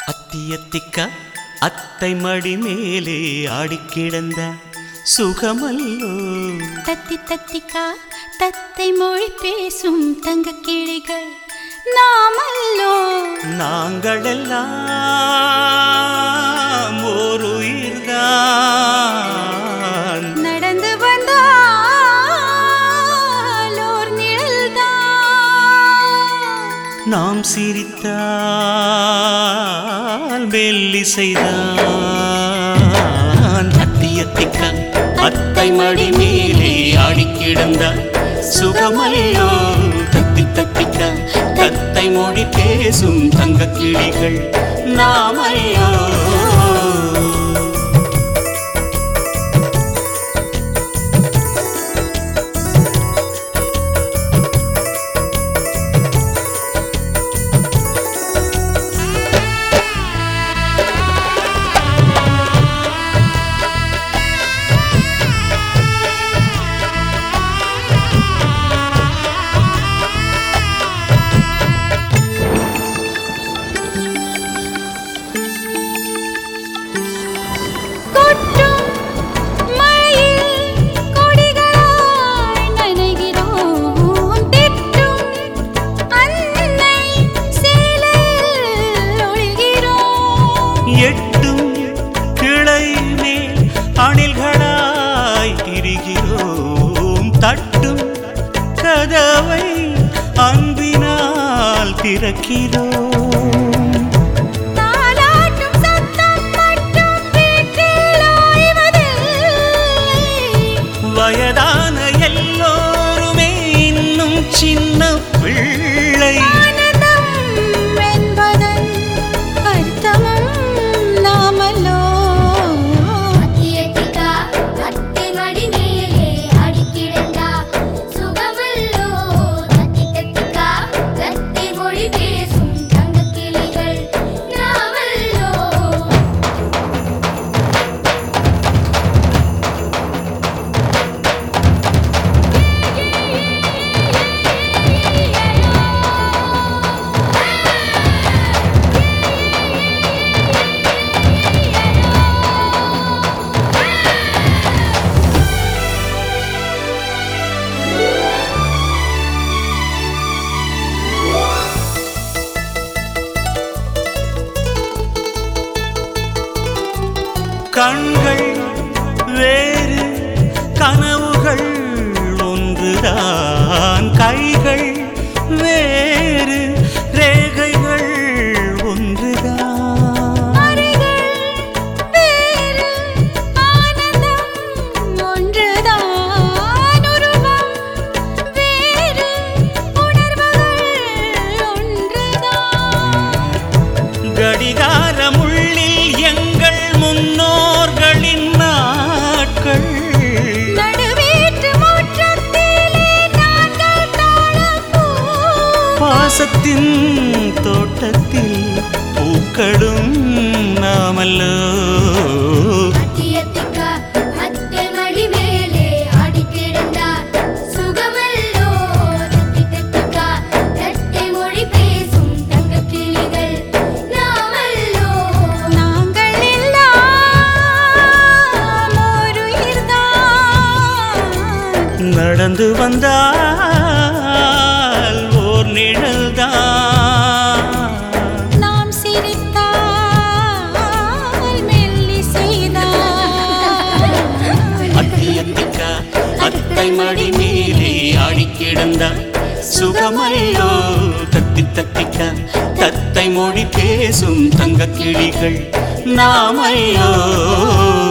அத்தியத்திக்க அத்தை மடி மேலே ஆடிக்கிடந்த சுகமல்லோ. தத்தி தத்திக்கா தத்தை மொழி பேசும் தங்க கிளிகள் நாமல்லோ. நாங்களெல்லாம் ஓர் உயிர்தான், நடந்து வந்தால் ஓர் நிழல்தான். நாம் சிரித்தால் மெல்லிசைதான். அத்தியத்திக்க அத்தை மடி மேலே ஆடிக்கிடந்த சுகமல்லோ. தத்தி தத்திக்க தத்தை மொழி பேசும் தங்க கிளிகள் நாமல்லோ. எட்டும் கிளை மேல் அணில்களாய் திரிகிறோம். தட்டும் கதவை அன்பினால் திறக்கிறோம். வயதான எல்லோருமே இன்னும் சின்ன பிள்ளை. கண்கள் வேறு கனவுகள் ஒன்றுதான், கைகள் வேறு ரேகைகள் ஒன்றுதான். கடிகாரம் உள்ளில் எங்கள் முன்னோர்களின் நாட்கள். பாசத்தின் தோட்டத்தில் பூக்களும் நாமல்லோ. நடந்து வந்தால் ஓர் நிழல்தான். நாம் சிரித்தால் மெல்லிசைதான். அத்தியத்திக்க அத்தை மடி மேலே ஆடிக்கிடந்த சுகமல்லோ. தத்தி தத்திக்க தத்தை மொழி பேசும் தங்க கிளிகள் நாமல்லோ.